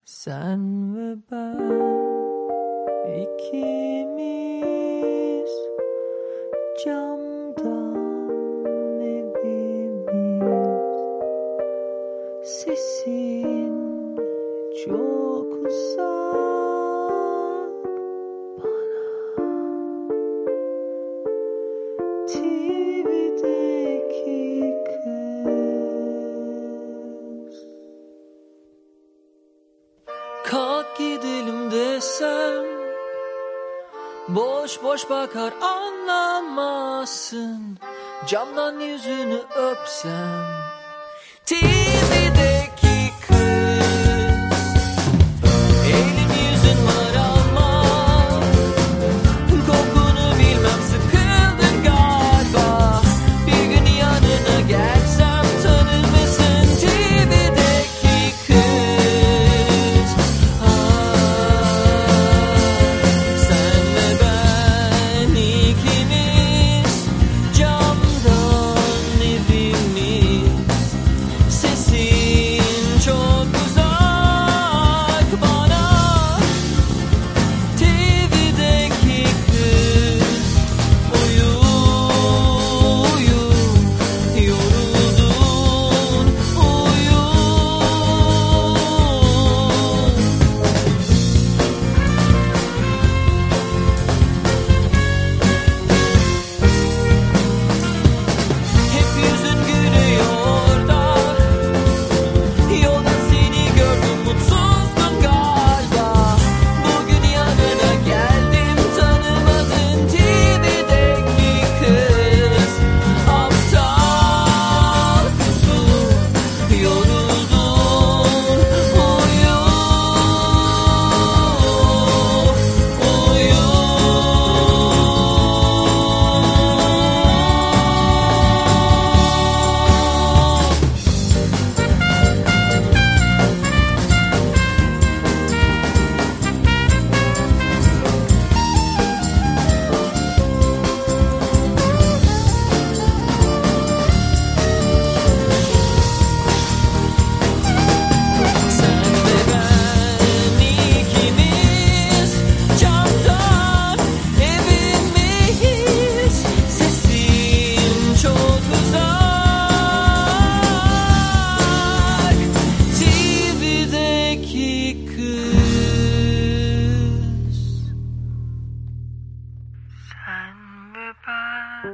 Sen ve ben ikimiz, camdan evimiz, sesin çok uzak bana. TV'deki kız. Kalk gidelim desem, boş boş bakar anlamazsın. Camdan yüzünü öpsem, TV'deki kız. Elin yüzün var ama kokunu bilmem, sıkıldın galiba. Bir gün yanına gelsem tanır mısın TV'deki kız? Sen ve ben ikimiz, camdan evimiz, sesin çok uzak bana. TV'deki kız, uyu uyu, yoruldun, uyu. Hep yüzün gülüyor da, yolda seni gördüm, mutsuzdun galiba. Bugün yanına geldim, tanımadın TV'deki kız. Aptal kuzu, yoruldun, uyu uyu. Sen ve ben ikimiz, camdan evimiz, sesin çok uzak. TV'deki kız. Sen ve ben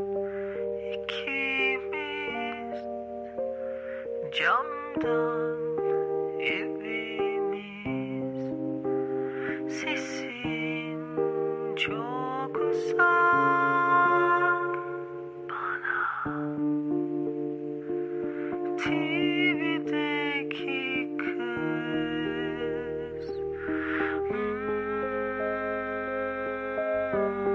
ikimiz, camdan evimiz, sesin çok uzak bana. TV'deki kız.